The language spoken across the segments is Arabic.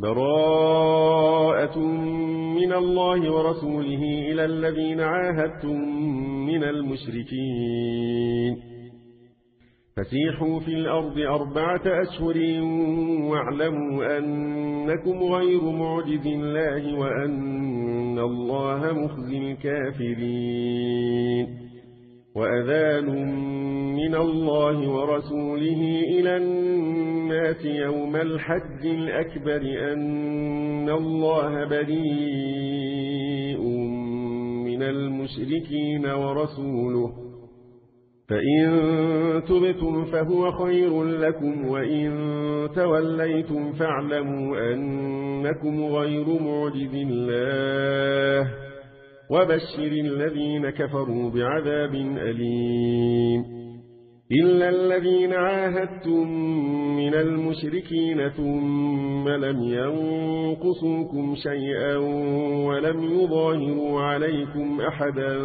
براءة من الله ورسوله إلى الذين عاهدتم من المشركين فسيحوا في الأرض 4 أشهر واعلموا أنكم غير معجز الله وأن الله مخزي الكافرين وأذان من الله ورسوله إلى الناس يوم الحج الأكبر أن الله بريء من المشركين ورسوله فإن تبتم فهو خير لكم وإن توليتم فاعلموا أنكم غير معجز الله وبشر الذين كفروا بعذاب أليم إلا الذين عاهدتم من المشركين ثم لم ينقصوكم شيئا ولم يظاهروا عليكم أحدا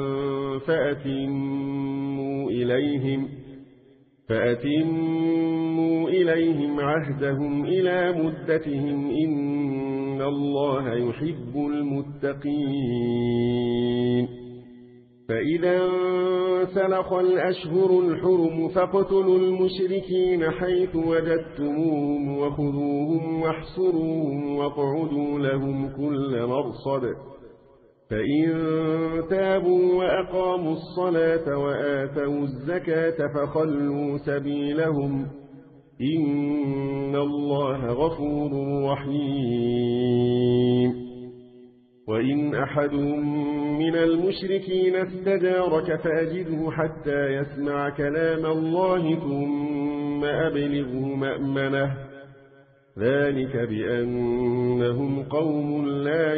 فأتموا إليهم عهدهم إلى مدتهم إن الله يحب المتقين فإذا سلخ الأشهر الحرم فاقتلوا المشركين حيث وجدتموهم وخذوهم واحصروهم واقعدوا لهم كل مرصد فإن تابوا وأقاموا الصلاة وآتوا الزكاة فخلوا سبيلهم إن الله غفور رحيم وإن أحد من المشركين استجارك فأجده حتى يسمع كلام الله ثم أبلغه مأمنه ذلك بأنهم قوم لا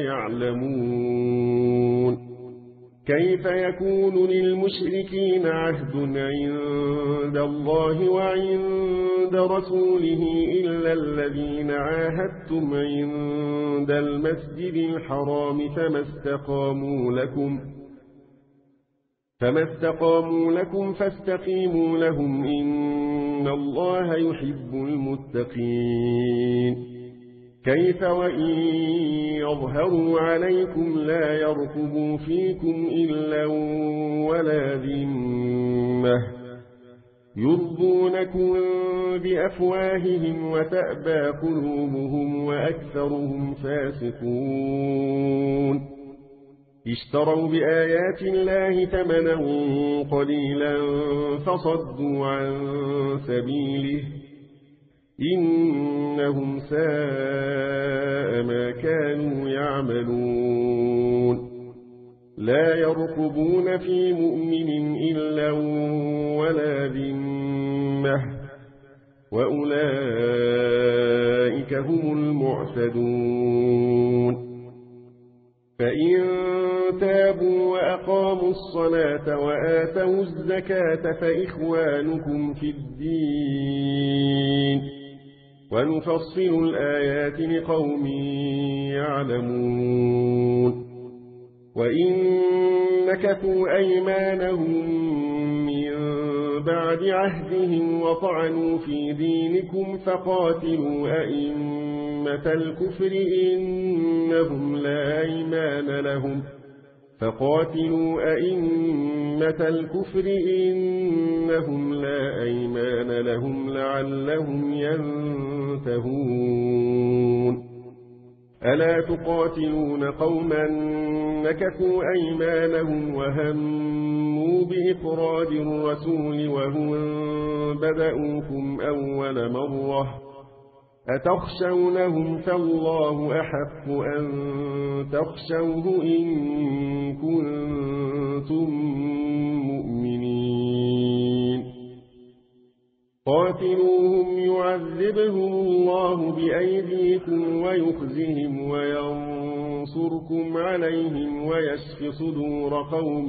يعلمون كيف يكون للمشركين عهد عند الله وعند رسوله إلا الذين عاهدتم عند المسجد الحرام فما استقاموا لكم فاستقيموا لهم إن الله يحب المتقين كيف وإن يظهروا عليكم لا يرقبوا فيكم إلا ولا ذمة يرضونكم بأفواههم وتأبى قلوبهم وأكثرهم فاسقون اشتروا بآيات الله ثمنا قليلا فصدوا عن سبيله إنهم ساء ما كانوا يعملون لا يرقبون في مؤمن إلا ولا ذمة وأولئك هم المعتدون فإن تابوا وأقاموا الصلاة وآتوا الزكاة فإخوانكم في الدين ونفصل الآيات لقوم يعلمون وإن نكثوا أيمانهم من بعد عهدهم وطعنوا في دينكم فقاتلوا أئمة الكفر إنهم لا أيمان لهم لعلهم ينتهون ألا تقاتلون قوما نكثوا أيمانهم وهموا بإخراج الرسول وهم بدأوكم أول مرة أتخشونهم فالله أحق أن تخشوه إن كنتم مؤمنين قاتلوهم يعذبهم الله بأيديكم ويخزهم وينصركم عليهم ويشف صدور قوم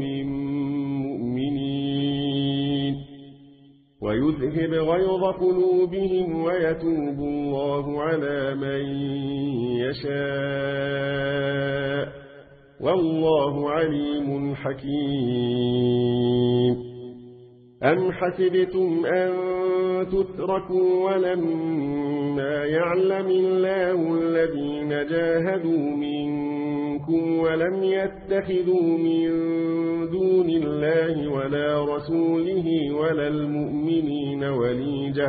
مؤمنين ويذهب غيظ قلوبهم ويتوب الله على من يشاء والله عليم حكيم أم حسبتم أن تتركوا ولما يعلم الله الذين جاهدوا منكم ولم يتخذوا من دون الله ولا رسوله ولا المؤمنين وليجة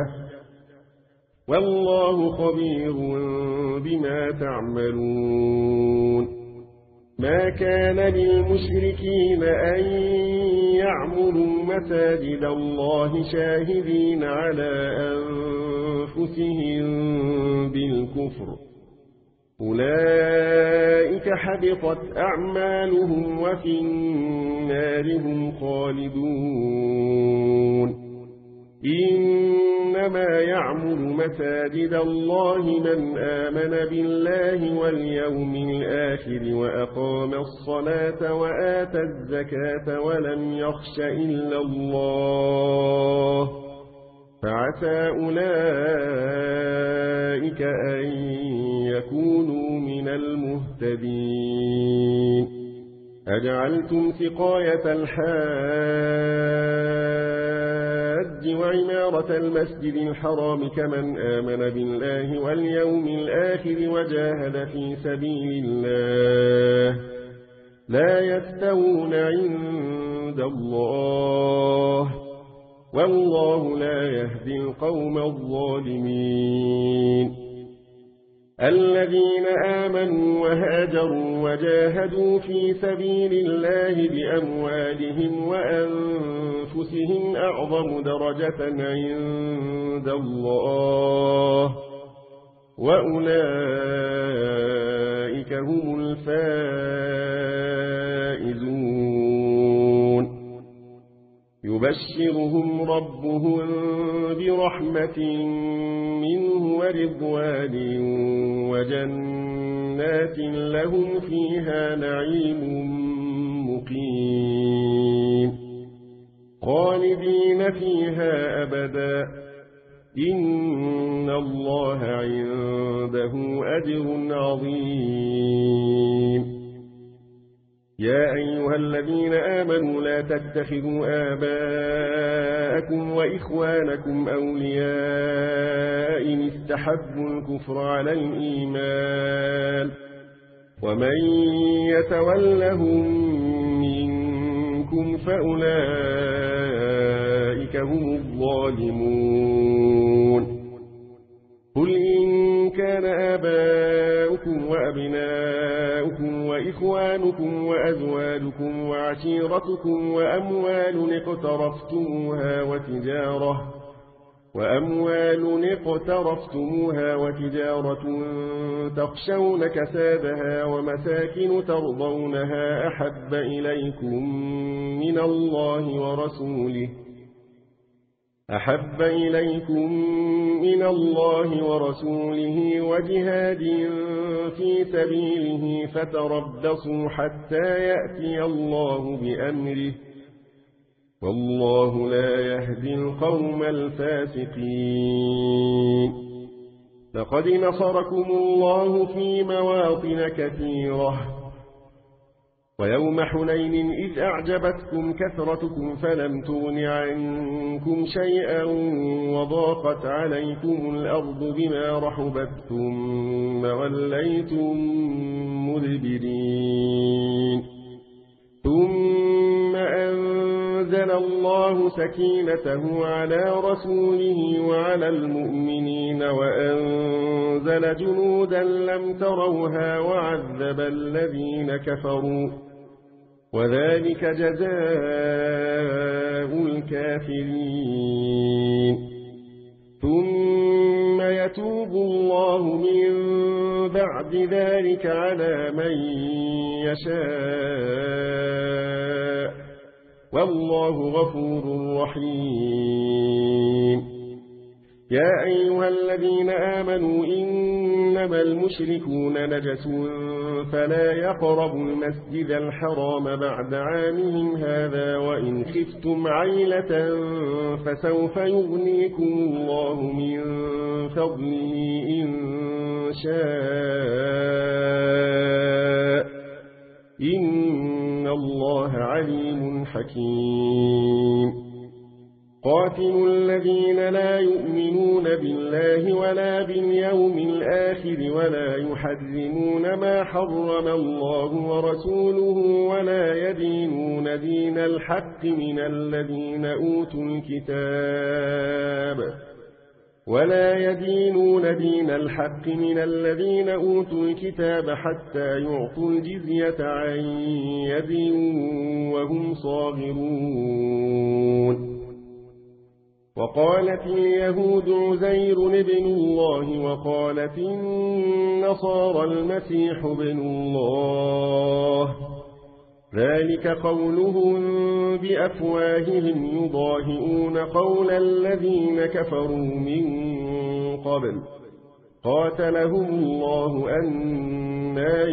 والله خبير بما تعملون ما كان للمشركين أن يعمروا مساجد الله شاهدين على أنفسهم بالكفر أولئك حبطت أعمالهم وفي النار هم خالدون إنما يعمر مساجد الله من آمن بالله واليوم الآخر وأقام الصلاة وآتى الزكاة ولم يخش إلا الله فعسى أولئك أن يكونوا من المهتدين أجعلتم سقاية الحاج وعمارة المسجد الحرام كمن آمن بالله واليوم الآخر وجاهد في سبيل الله لا يستوون عند الله والله لا يهدي القوم الظالمين الذين آمنوا وهاجروا وجاهدوا في سبيل الله بأموالهم وأنفسهم أعظم درجة عند الله وأولئك هم الفائزون يبشرهم ربهم برحمة منه ورضوان وجنات لهم فيها نعيم مقيم خالدين فيها أبدا إن الله عنده أجر عظيم يا أيها الذين آمنوا لا تتخذوا آباءكم وإخوانكم أولياء إن استحبوا الكفر على الإيمان ومن يتولهم منكم فأولئك هم الظالمون قل إن كان آباؤكم وأبناؤكم وإخوانكم وأزواجكم وعشيرتكم وأموال اقترفتموها وتجارة تخشون كسادها ومساكن ترضونها أحب إليكم من الله ورسوله وجهاد في سبيله فتربصوا حتى يأتي الله بأمره والله لا يهدي القوم الفاسقين لقد نصركم الله في مواطن كثيرة ويوم حنين إذ أعجبتكم كثرتكم فلم تغن عنكم شيئا وضاقت عليكم الأرض بما رحبت ثم وليتم مدبرين ثم أنزل الله سكينته على رسوله وعلى المؤمنين وأنزل جنودا لم تروها وعذب الذين كفروا وذلك جزاء الكافرين ثم يتوب الله من بعد ذلك على من يشاء والله غفور رحيم يا أيها الذين آمنوا إنما المشركون نجس فلا يقربوا المسجد الحرام بعد عامهم هذا وإن خفتم عيلة فسوف يغنيكم الله من فضله إن شاء إن الله عليم حكيم قاتلوا الذين لا يؤمنون بالله ولا باليوم الآخر ولا يحرمون ما حرم الله ورسوله ولا يدينون دين الحق من الذين أوتوا الكتاب حتى يعطوا الجزية عن يد وهم صاغرون. وقالت اليهود عزير ابن الله وقالت النصارى المسيح ابن الله، ذلك قولهم بأفواههم يضاهئون قول الذين كفروا من قبل قاتلهم الله أنى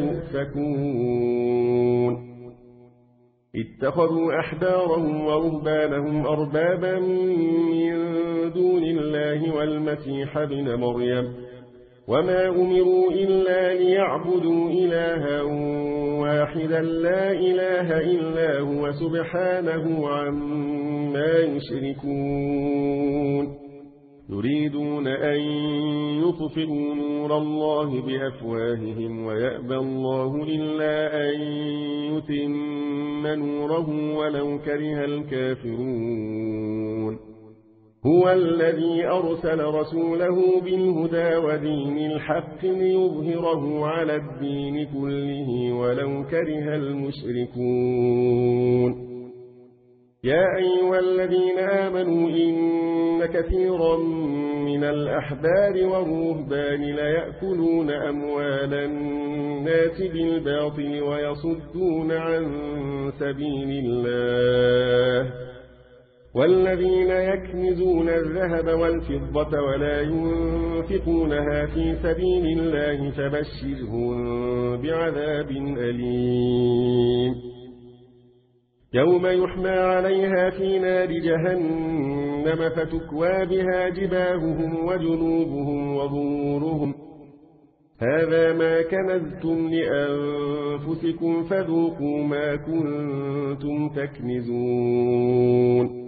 يؤفكون. اتخذوا أحبارهم ورهبانهم أربابا من دون الله والمسيح ابن مريم، وما أمروا إلا ليعبدوا إلها واحدا لا إله إلا هو سبحانه عما يشركون. يريدون أن يطفئوا نور الله بأفواههم ويأبى الله إلا أن يتم نوره ولو كره الكافرون. هو الذي أرسل رسوله بالهدى ودين الحق ليظهره على الدين كله ولو كره المشركون. يا أيها الذين آمنوا إن كثيرا من الأحبار والرهبان ليأكلون أموال الناس بالباطل ويصدون عن سبيل الله، والذين يكنزون الذهب والفضة ولا ينفقونها في سبيل الله فبشرهم بعذاب أليم. يوم يحمى عليها في نار جهنم فتكوى بها جباههم وجنوبهم وظهورهم، هذا ما كنزتم لأنفسكم فذوقوا ما كنتم تكنزون.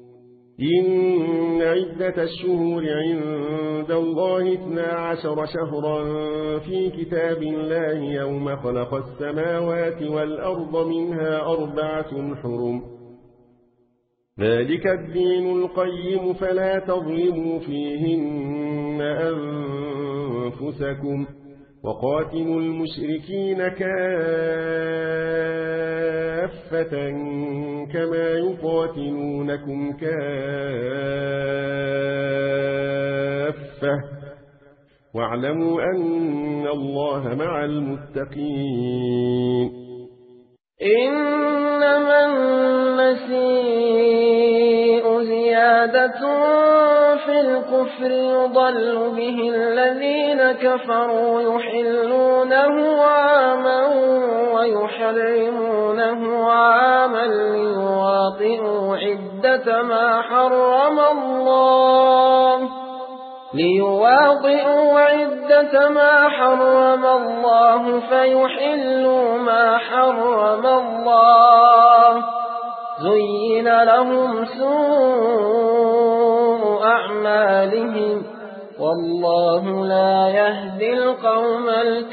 إن عدة الشهور عند الله 12 شهرا في كتاب الله يوم خلق السماوات والأرض منها 4 حرم، ذلك الدين القيم فلا تظلموا فيهن أنفسكم، وقاتلوا المشركين كافة كما يقاتلونكم كافة، واعلموا أن الله مع المتقين. إنما النسيء زيادة في الكفر يضل به الذين كفروا يحلونه عاما ويحرمونه عاما ليواطئوا عدة ما حرم الله فيحلوا ما حرم الله. زين لهم سوء أعمالهم والله لا يهدي القوم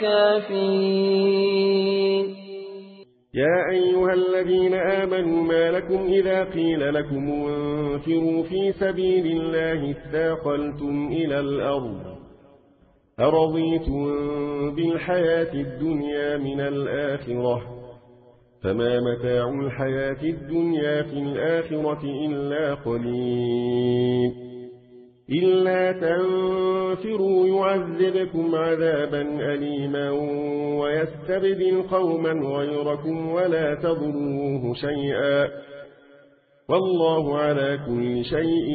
الكافرين. يا أيها الذين آمنوا ما لكم إذا قيل لكم انفروا في سبيل الله اثاقلتم إلى الأرض، أرضيتم بالحياة الدنيا من الآخرة، فما متاع الحياة الدنيا في الآخرة إلا قليل. إلا تنفروا يعذبكم عذابا أليما ويستبدل قوما غيركم ولا تضروه شيئا، والله على كل شيء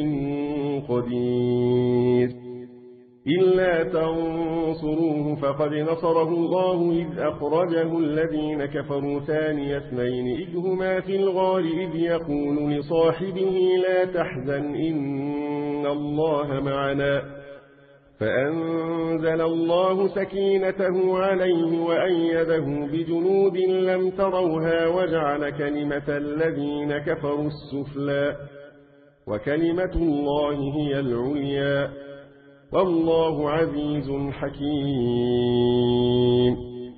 قدير. إلا تنصروه فقد نصره الله إذ أخرجه الذين كفروا ثاني اثنين إذ هما في الغار إذ يقول لصاحبه لا تحزن إن الله معنا، فأنزل الله سكينته عليه وأيده بجنود لم تروها وجعل كلمة الذين كفروا السفلى وكلمة الله هي العليا والله عزيز حكيم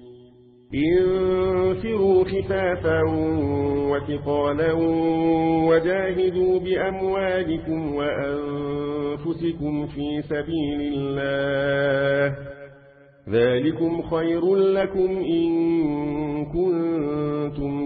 انفروا خفافا وثقالا وجاهدوا بأموالكم وأنفسكم في سبيل الله ذلكم خير لكم إن كنتم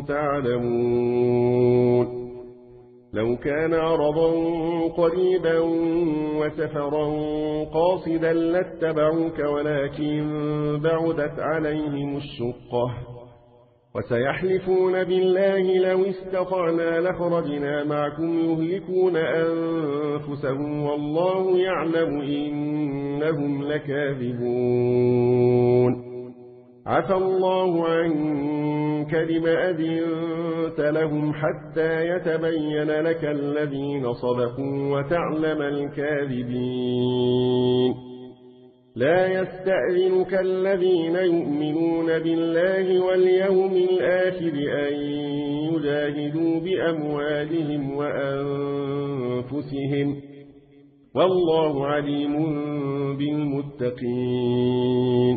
تعلمون لو كان عرضا قريبا وسفرا قاصدا لاتبعوك ولكن بعدت عليهم الشقة وسيحلفون بالله لو استطعنا لخرجنا معكم يهلكون أنفسهم والله يعلم إنهم لكاذبون عفى الله عنك لم أذنت لهم حتى يتبين لك الذين صدقوا وتعلم الكاذبين لا يستأذنك الذين يؤمنون بالله واليوم الآخر أن يجاهدوا بأموالهم وأنفسهم والله عليم بالمتقين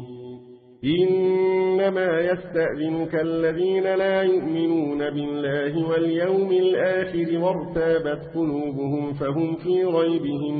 إنما يستأذنك الذين لا يؤمنون بالله واليوم الآخر وارتابت قلوبهم فهم في ريبهم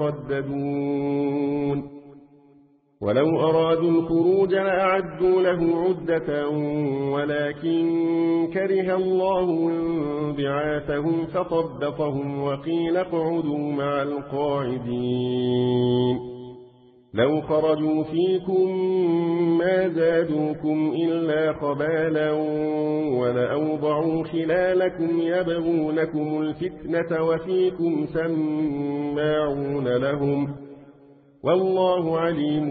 يترددون ولو أرادوا الخروج لأعدوا له عدة ولكن كره الله بعاثهم فطبقهم وقيل اقعدوا مع القاعدين لو خرجوا فيكم ما زادوكم إلا خبالا ولأوضعوا خلالكم يبغونكم الفتنة وفيكم سماعون لهم والله عليم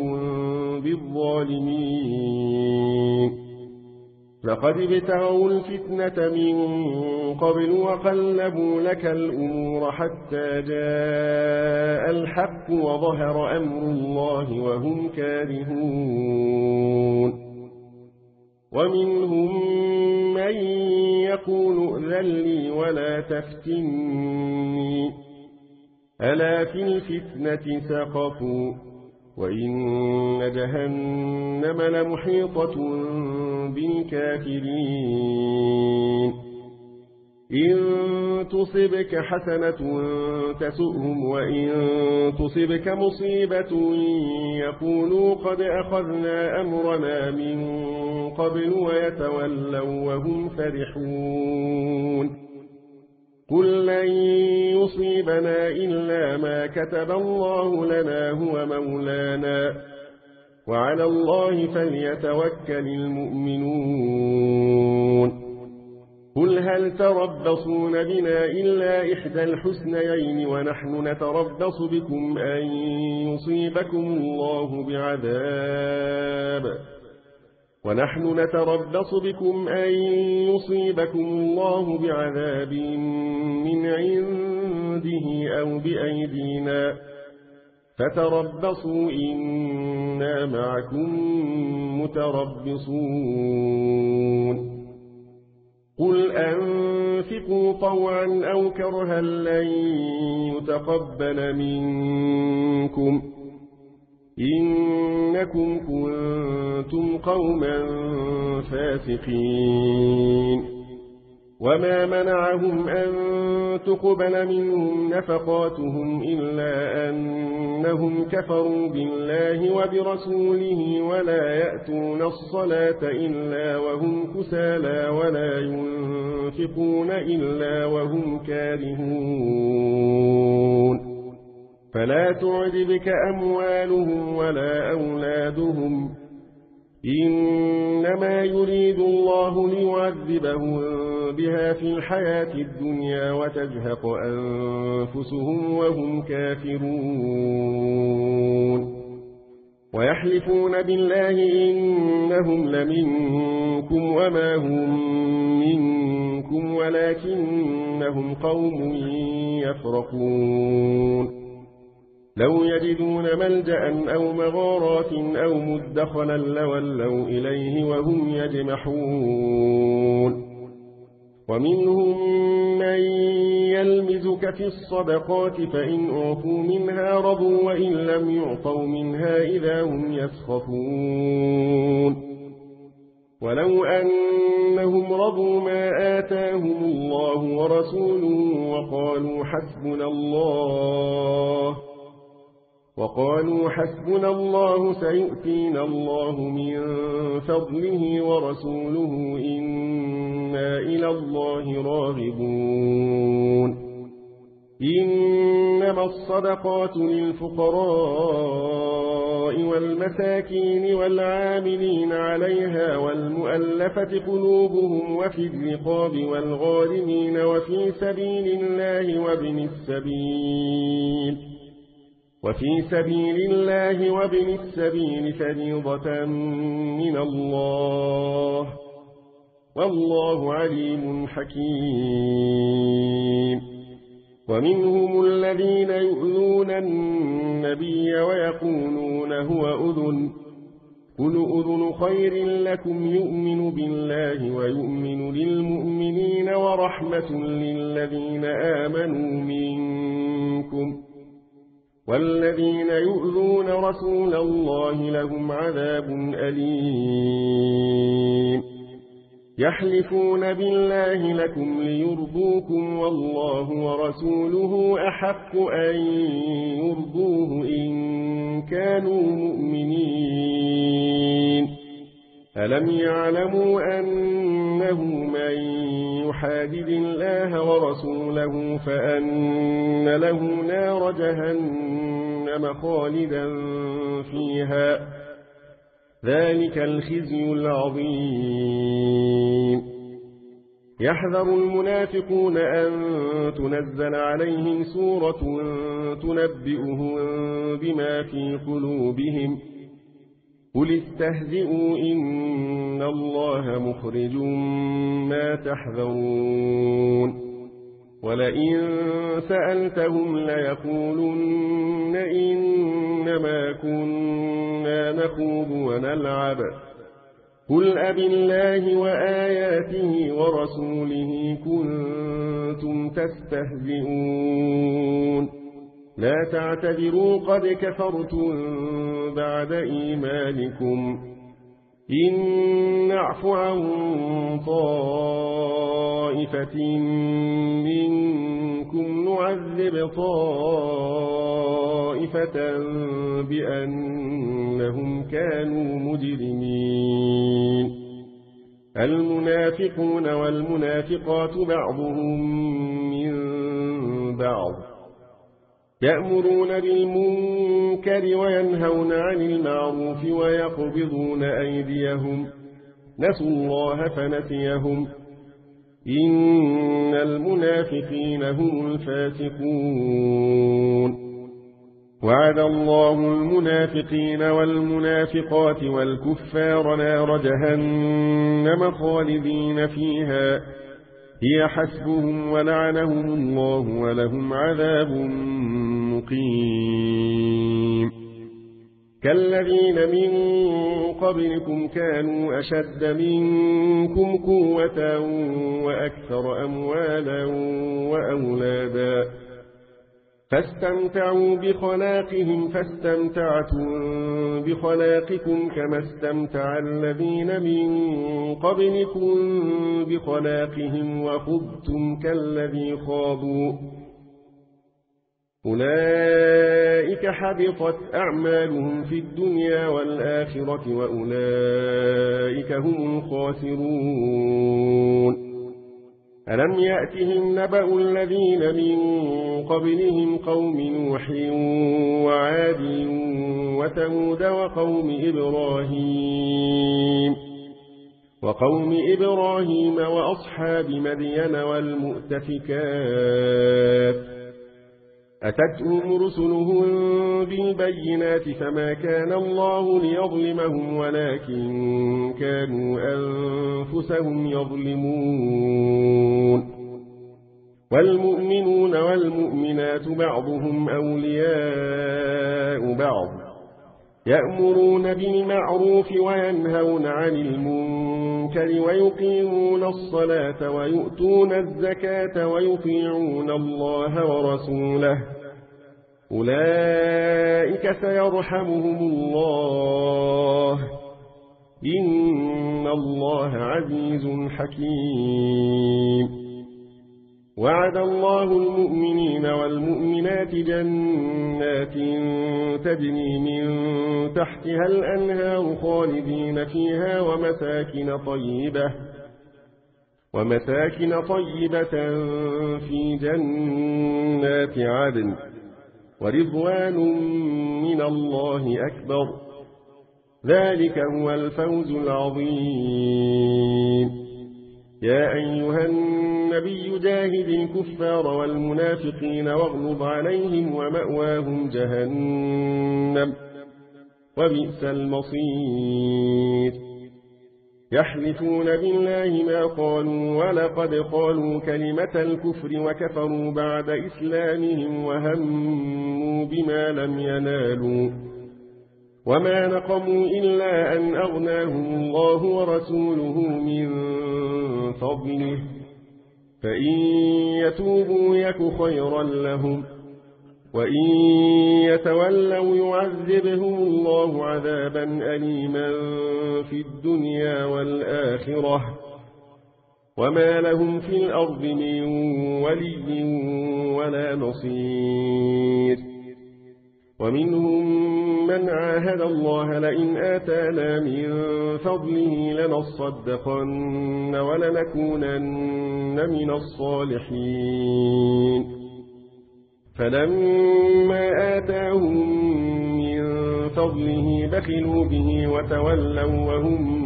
بالظالمين لقد ابتغوا الفتنة من قبل وقلبوا لك الأمور حتى جاء الحق وظهر أمر الله وهم كارهون ومنهم من يقول ائذن لي ولا تفتني ألا في الفتنة سقطوا وإن جهنم لمحيطة بالكافرين إن تصبك حسنة تسؤهم وإن تصبك مصيبة يقولوا قد أخذنا أمرنا من قبل ويتولوا وهم فرحون قل لن يصيبنا إلا ما كتب الله لنا هو مولانا وعلى الله فليتوكل المؤمنون قل هل تربصون بنا إلا إحدى الحسنيين ونحن نتربص بكم أن يصيبكم الله بعذاب من عنده أو بأيدينا فتربصوا إنا معكم متربصون قل أنفقوا طوعا أو كرها لن يتقبل منكم إنكم كنتم قوما فاسقين وما منعهم أن تقبل منهم نفقاتهم إلا أنهم كفروا بالله وبرسوله ولا يأتون الصلاة إلا وهم كسالى ولا ينفقون إلا وهم كارهون فلا تعجبك أموالهم ولا أولادهم إنما يريد الله ليعذبهم بها في الحياة الدنيا وتزهق أنفسهم وهم كافرون ويحلفون بالله إنهم لمنكم وما هم منكم ولكنهم قوم يفرقون لو يجدون ملجأ أو مغارات أو مدخلا لولوا إليه وهم يجمحون ومنهم من يلمزك في الصدقات فإن أعطوا منها رضوا وإن لم يعطوا منها إذا هم يسخطون ولو أنهم رضوا ما آتاهم الله ورسوله وقالوا حسبنا الله سيؤتينا الله من فضله ورسوله إنا إلى الله راغبون إنما الصدقات للفقراء والمساكين والعاملين عليها والمؤلفة قلوبهم وفي الرقاب والغارمين وفي سبيل الله وابن السبيل فريضة من الله والله عليم حكيم ومنهم الذين يؤذون النبي ويقولون هو أذن قل أذن خير لكم يؤمن بالله ويؤمن للمؤمنين ورحمة للذين آمنوا منكم والذين يؤذون رسول الله لهم عذاب أليم يحلفون بالله لكم ليرضوكم والله ورسوله أحق أن يرضوه إن كانوا مؤمنين ألم يعلموا أنه من يحادد الله ورسوله فأن له نار جهنم خالدا فيها ذلك الخزي العظيم يحذر المنافقون أن تنزل عليهم سورة تنبئهم بما في قلوبهم قل استهزئوا إن الله مخرج ما تحذرون ولئن سألتهم ليقولن إنما كنا نخوض ونلعب قل أبالله وآياته ورسوله كنتم تستهزئون لا تعتذروا قد كفرتم بعد إيمانكم إن نعف عن طائفة منكم نعذب طائفة بأنهم كانوا مجرمين المنافقون والمنافقات بعضهم من بعض يأمرون بالمنكر وينهون عن المعروف ويقبضون أيديهم نسوا الله فنسيهم إن المنافقين هم الفاسقون وعد الله المنافقين والمنافقات والكفار نار جهنم خالدين فيها هي حسبهم ولعنهم الله ولهم عذاب مقيم كالذين من قبلكم كانوا أشد منكم قوة وأكثر أموالا وأولادا فاستمتعوا بخلاقهم فاستمتعتم بخلاقكم كما استمتع الذين من قبلكم بخلاقهم وخضتم كالذي خاضوا أولئك حبطت أعمالهم في الدنيا والآخرة وأولئك هم الخاسرون ألم يأتهم نبأ الذين من قبلهم قوم نوح وعاد وثمود وقوم إبراهيم وأصحاب مدين والمؤتفكات أتتهم رسلهم بالبينات فما كان الله ليظلمهم ولكن كانوا أنفسهم يظلمون والمؤمنون والمؤمنات بعضهم أولياء بعض يأمرون بالمعروف وينهون عن المنكر المنكر ويقيمون الصلاة ويؤتون الزكاة ويطيعون الله ورسوله أولئك سيرحمهم الله إن الله عزيز حكيم وعد الله المؤمنين والمؤمنات جنات تجري من تحتها الأنهار خالدين فيها ومساكن طيبة في جنات عدن ورضوان من الله أكبر ذلك هو الفوز العظيم يا أيها النبي جاهد الكفار والمنافقين واغلظ عليهم ومأواهم جهنم وبئس المصير يحلفون بالله ما قالوا ولقد قالوا كلمة الكفر وكفروا بعد إسلامهم وهموا بما لم ينالوا وما نقموا إلا أن أغناهم الله ورسوله من فضله فإن يتوبوا يك خيرا لهم وإن يتولوا يعذبهم الله عذابا أليما في الدنيا والآخرة وما لهم في الأرض من ولي ولا نصير ومنهم من عاهد الله لئن آتانا من فضله لنصدقن ولنكونن من الصالحين فلما آتاهم من فضله بخلوا به وتولوا وهم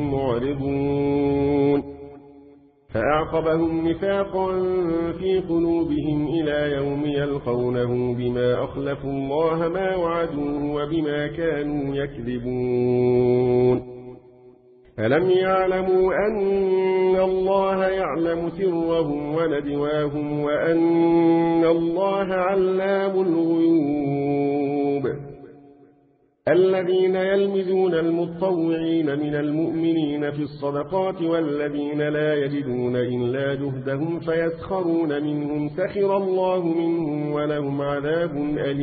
معرضون فأعقبهم نفاقا في قلوبهم إلى يوم يلقونه بما أخلفوا الله ما وعدوه وبما كانوا يكذبون ألم يعلموا أن الله يعلم سرهم ونجواهم وأن الله علام الغيوب الذين يلمزون المتطوعين من المؤمنين في الصدقات والذين لا يجدون إلا جهدهم فيسخرون منهم سخر الله منهم ولهم عذاب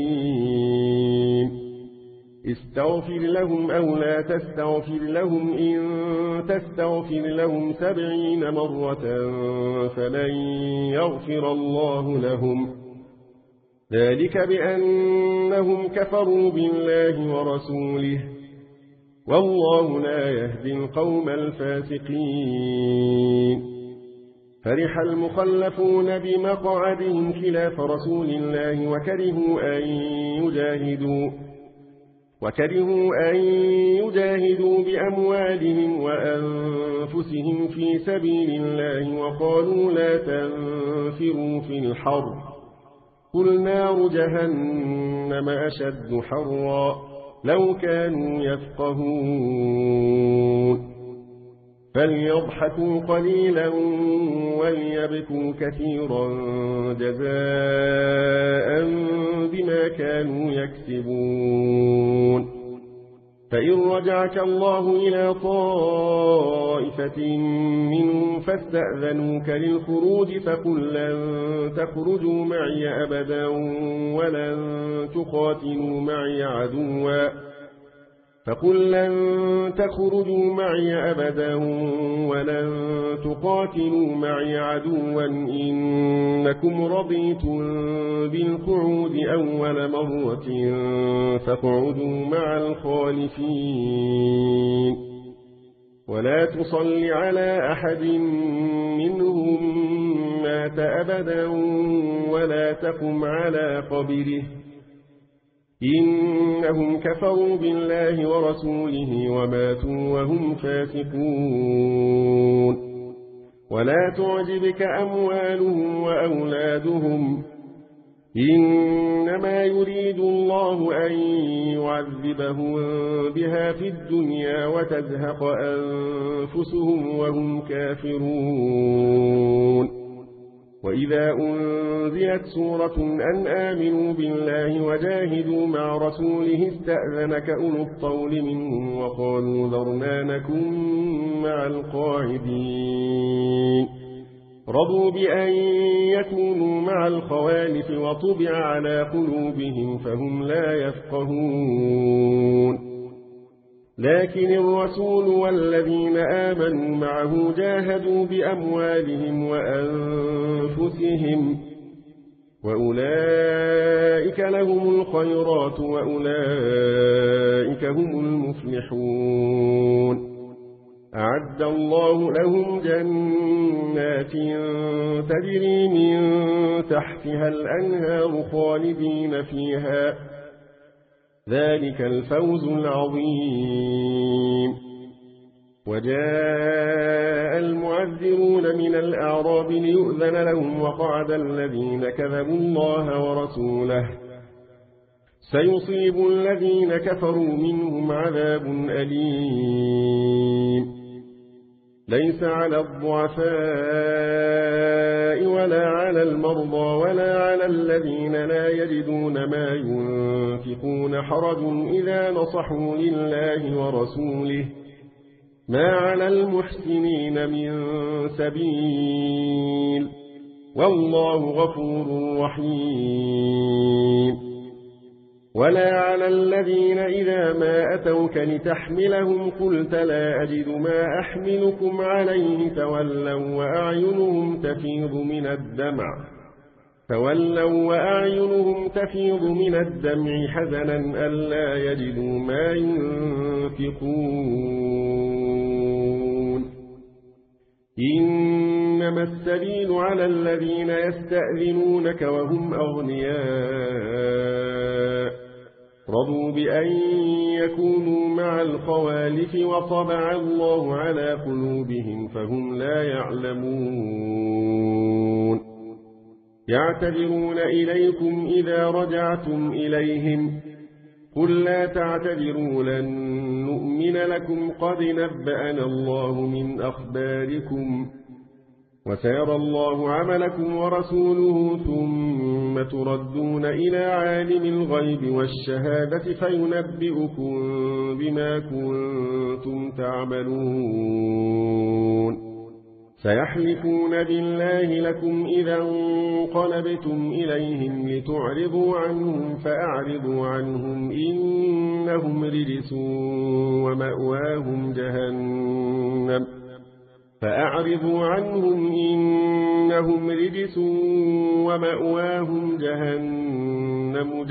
أليم استغفر لهم أو لا تستغفر لهم إن تستغفر لهم 70 مرة فلن يغفر الله لهم ذلك بأنهم كفروا بالله ورسوله والله لا يهدي القوم الفاسقين فرح المخلفون بمقعدهم خلاف رسول الله وكرهوا أن يجاهدوا بأموالهم وأنفسهم في سبيل الله وقالوا لا تنفروا في الحر قل نار جهنم أشد حرا لو كانوا يفقهون فليضحكوا قليلا وليبكوا كثيرا جزاء بما كانوا يكسبون فإن رجعك الله إلى طائفة منهم فاستأذنوك للخروج فقل لن تخرجوا معي أبدا ولن تقاتلوا معي عدوا إنكم رضيتم بالقعود أول مرة فاقعدوا مع الخالفين ولا تصل على أحد منهم مات أبدا ولا تقم على قبره إنهم كفروا بالله ورسوله وماتوا وهم فاسقون ولا تعجبك أموالهم وأولادهم إنما يريد الله أن يعذبهم بها في الدنيا وتزهق أنفسهم وهم كافرون وإذا أنزلت سورة أن آمنوا بالله وجاهدوا مع رسوله استأذنك أولو الطول منهم وقالوا ذرنا نكن مع القاعدين رضوا بأن يكونوا مع الخوالف وطبع على قلوبهم فهم لا يفقهون لكن الرسول والذين آمنوا معه جاهدوا بأموالهم وأنفسهم وأولئك لهم الخيرات وأولئك هم المفلحون أعد الله لهم جنات تجري من تحتها الأنهار خالدين فيها ذلك الفوز العظيم وجاء المعذرون من الأعراب ليؤذن لهم وقعد الذين كذبوا الله ورسوله سيصيب الذين كفروا منهم عذاب أليم ليس على الضعفاء ولا على المرضى ولا على الذين لا يجدون ما ينفقون حرج إذا نصحوا لله ورسوله ما على المحسنين من سبيل والله غفور رحيم ولا على الذين إذا ما أتوك لتحملهم قلت لا أجد ما أحملكم عليه تولوا وأعينهم تفيض من الدمع حزنا ألا يجدوا ما ينفقون إنما السبيل على الذين يستأذنونك وهم أغنياء رضوا بأن يكونوا مع الخوالف وطبع الله على قلوبهم فهم لا يعلمون يعتذرون إليكم إذا رجعتم إليهم قل لا تعتذروا لن نؤمن لكم قد نبأنا الله من أخباركم وسيرى الله عملكم ورسوله ثم تردون إلى عالم الغيب والشهادة فينبئكم بما كنتم تعملون سيحلفون بالله لكم إذا انقلبتم إليهم لتعرضوا عنهم فأعرضوا عنهم إنهم رجس ومأواهم جهنم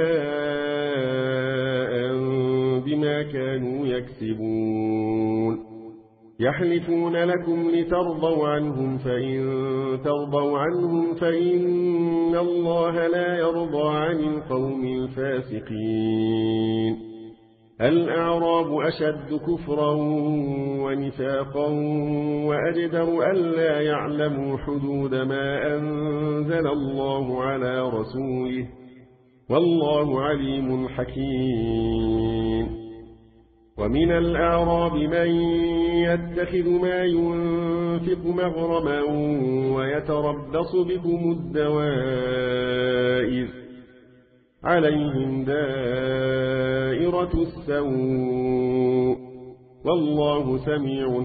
جزاء بما كانوا يكسبون يحلفون لكم لترضوا عنهم فإن ترضوا عنهم فإن الله لا يرضى عن القوم الفاسقين الأعراب أشد كفرا ونفاقا وأجدر ألا يعلموا حدود ما أنزل الله على رسوله والله عليم حكيم ومن الأعراب من يتخذ ما ينفق مغرما ويتربص بكم الدوائر عليهم دائرة السوء والله سميع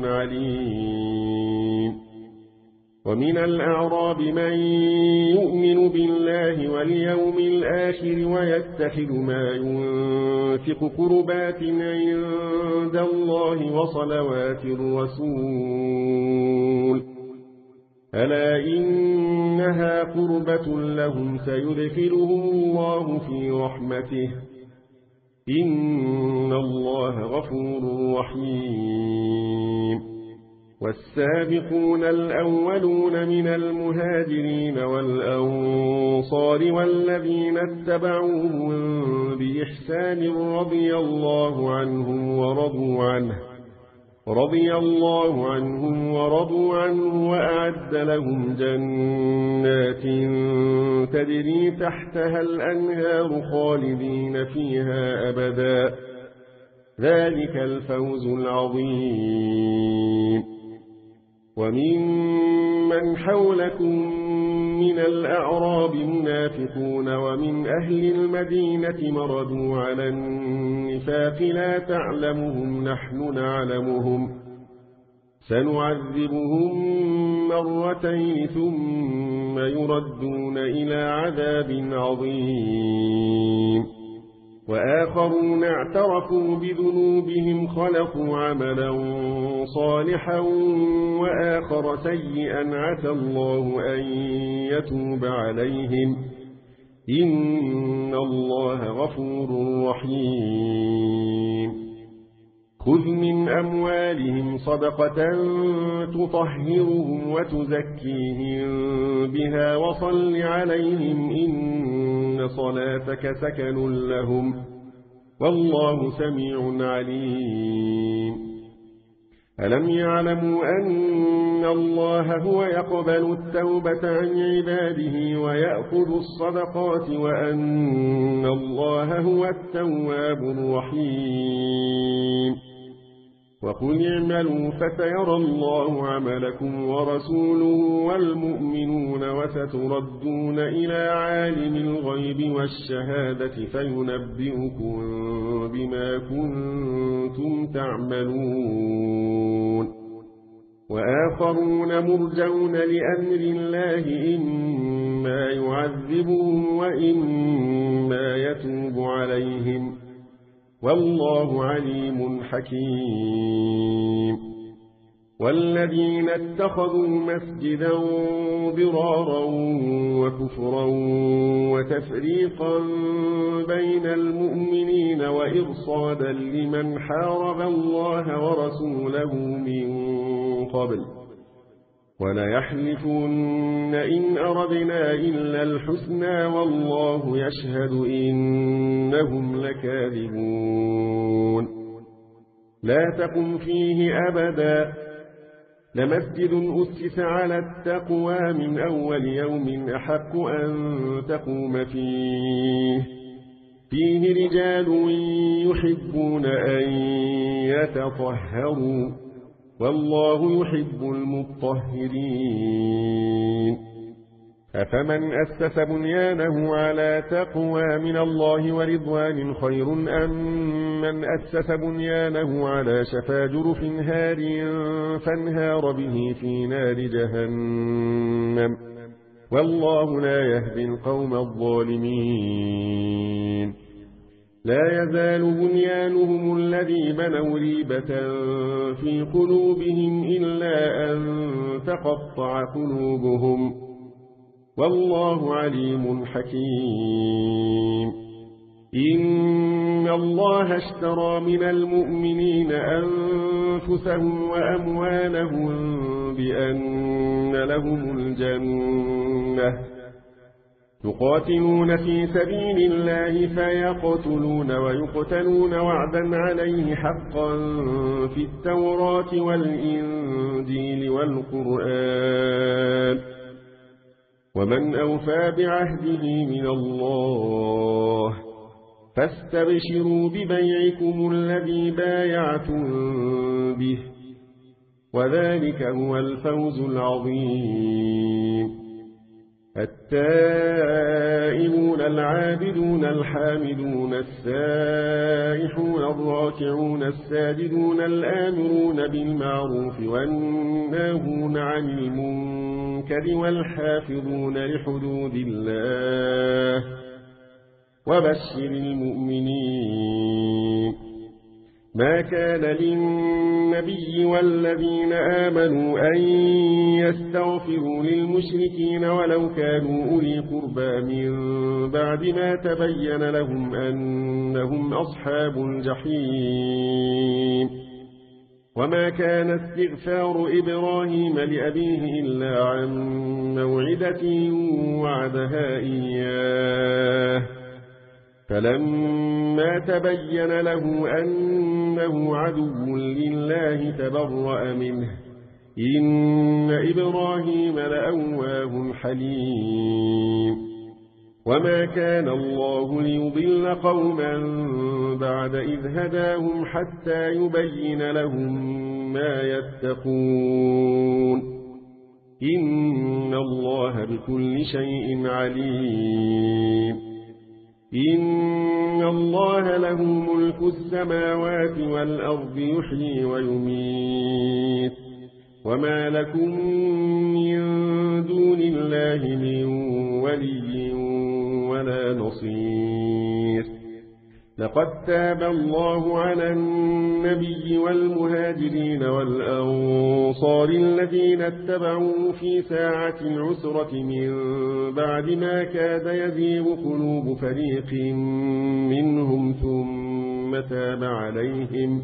عليم ومن الأعراب من يؤمن بالله واليوم الآخر ويتخذ ما ينفق قربات عند الله وصلوات الرسول ألا إنها قربة لهم سيدخلهم الله في رحمته إن الله غفور رحيم والسابقون الأولون من المهاجرين والأنصار والذين اتبعوهم بإحسان رضي الله عنهم ورضوا عنه وأعد لهم جنات تجري تحتها الأنهار خالدين فيها أبدا ذلك الفوز العظيم وممن حولكم من الأعراب منافقون ومن أهل المدينة مردوا على النفاق لا تعلمهم نحن نعلمهم سنعذبهم مرتين ثم يردون إلى عذاب عظيم وآخرون اعترفوا بذنوبهم خلقوا عملا صالحا وآخر سيئا عسى الله أن يتوب عليهم إن الله غفور رحيم خذ من أموالهم صدقة تطهرهم وتزكيهم بها وصل عليهم إن صلاتك سكن لهم والله سميع عليم ألم يعلموا أن الله هو يقبل التوبة عن عباده ويأخذ الصدقات وأن الله هو التواب الرحيم وقل اعملوا فسيرى الله عملكم ورسوله والمؤمنون وستردون إلى عالم الغيب والشهادة فينبئكم بما كنتم تعملون وآخرون مرجون لأمر الله إما يعذبهم وإما يتوب عليهم والله عليم حكيم والذين اتخذوا مسجدا ضرارا وكفرا وتفريقا بين المؤمنين وإرصادا لمن حارب الله ورسوله من قبل وليحلفن إن أردنا إلا الحسنى والله يشهد إنهم لكاذبون لا تقم فيه أبدا لمسجد أسس على التقوى من أول يوم أحق أن تقوم فيه رجال يحبون أن يتطهروا والله يحب المطهرين أفمن أسس بنيانه على تقوى من الله ورضوان خير أم من أسس بنيانه على شفا جرف هار فانهار به في نار جهنم والله لا يهدي القوم الظالمين لا يزال بنيانهم الذي بنوا ريبة في قلوبهم إلا أن تقطع قلوبهم والله عليم حكيم إن الله اشترى من المؤمنين أنفسهم وأموالهم بأن لهم الجنة يقاتلون في سبيل الله فيقتلون ويقتلون وعدا عليه حقا في التوراة والإنجيل والقرآن ومن أوفى بعهده من الله فاستبشروا ببيعكم الذي بايعتم به وذلك هو الفوز العظيم التائبون العابدون الحامدون السائحون الراكعون الساجدون الآمرون بالمعروف والناهون عن المنكر والحافظون لحدود الله وبشر المؤمنين ما كان للنبي والذين آمنوا أن يستغفروا للمشركين ولو كانوا أولي قربى من بعد ما تبين لهم أنهم أصحاب الجحيم وما كان استغفار إبراهيم لأبيه إلا عن موعدة وعدها إياه فلما تبين له أنه عدو لله تبرأ منه إن إبراهيم لأواه حليم وما كان الله ليضل قوما بعد إذ هداهم حتى يبين لهم ما يتقون إن الله بكل شيء عليم إن الله له ملك السماوات والأرض يحيي ويميت وما لكم من دون الله من ولي ولا نصير لقد تاب الله على النبي والمهاجرين والأنصار الذين اتبعوا في ساعة العسرة من بعد ما كاد يزيغ قلوب فريق منهم ثم تاب عليهم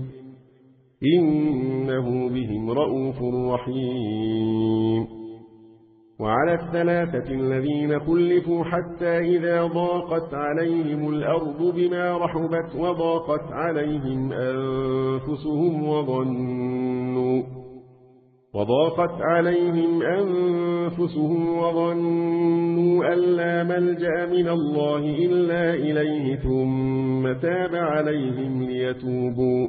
إنه بهم رءوف رحيم وعلى الثلاثة الذين خلفوا حتى إذا ضاقت عليهم الأرض بما رحبت وضاقت عليهم أنفسهم وظنوا أن لا ملجأ من الله إلا إليه ثم تاب عليهم ليتوبوا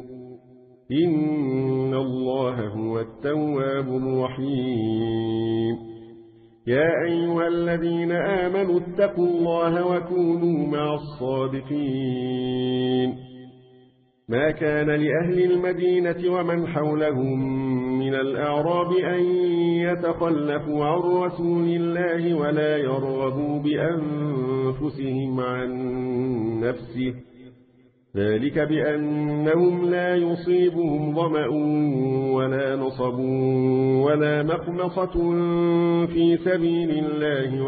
إن الله هو التواب الرحيم يا أيها الذين آمنوا اتقوا الله وكونوا مع الصادقين ما كان لأهل المدينة ومن حولهم من الأعراب أن يتخلفوا عن رسول الله ولا يرغبوا بأنفسهم عن نفسه ذلك بأنهم لا يصيبهم ظمأ ولا نصب ولا مخمصة في سبيل الله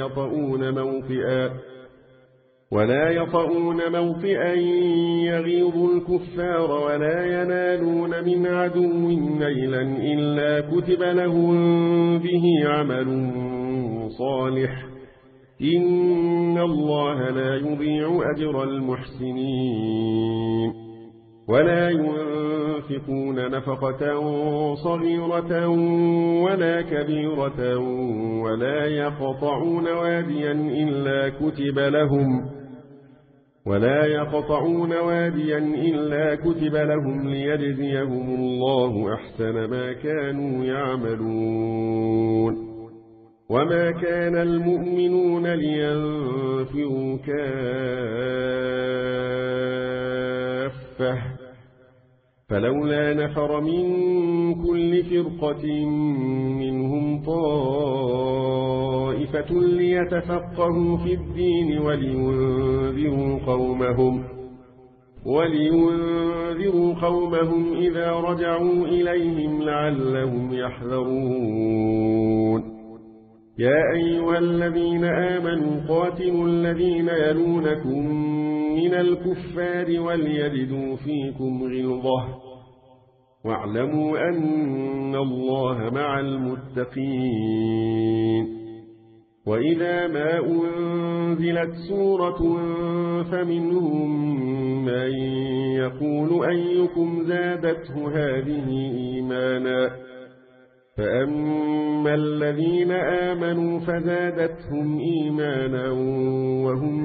ولا يطؤون موطئا يغيظ الكفار ولا ينالون من عدو نيلا إلا كتب لهم به عمل صالح إن الله لا يضيع أجر المحسنين ولا ينفقون نفقة صغيرة ولا كبيرة ولا يقطعون واديا إلا كتب لهم ليجزيهم الله أحسن ما كانوا يعملون وما كان المؤمنون لينفروا كافة فلولا نفر من كل فرقة منهم طائفة ليتفقهوا في الدين ولينذروا قومهم إذا رجعوا إليهم لعلهم يحذرون يا أيها الذين آمنوا قاتلوا الذين يلونكم من الكفار وليجدوا فيكم غلظة واعلموا أن الله مع المتقين وإذا ما أنزلت سورة فمنهم من يقول أيكم زادته هذه إيمانا فأما الذين آمنوا فزادتهم إيمانا وهم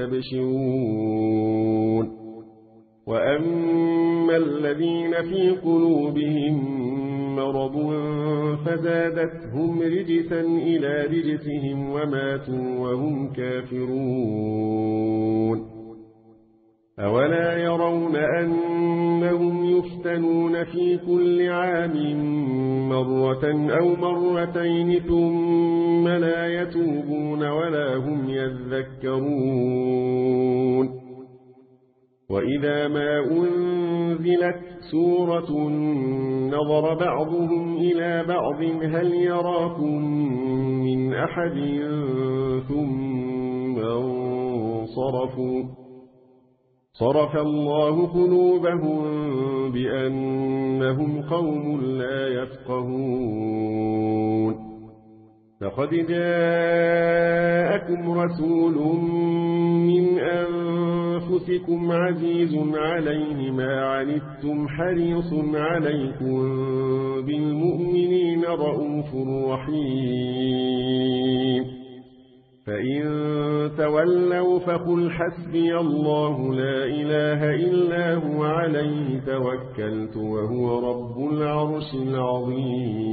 يستبشرون وأما الذين في قلوبهم مرض فزادتهم رجسا إلى رجسهم وماتوا وهم كافرون أولا يرون أنهم يفتنون في كل عام مرة أو مرتين ثم لا يتوبون ولا هم يذكرون وإذا ما أنزلت سورة نظر بعضهم إلى بعض هل يراكم من أحد ثم انصرفوا صرف الله قلوبهم بأنهم قوم لا يفقهون لقد جاءكم رسول من أنفسكم عزيز عليه ما عنتم حريص عليكم بالمؤمنين رءوف رحيم فإن تولوا فقل حسبي الله لا إله إلا هو عليه توكلت وهو رب العرش العظيم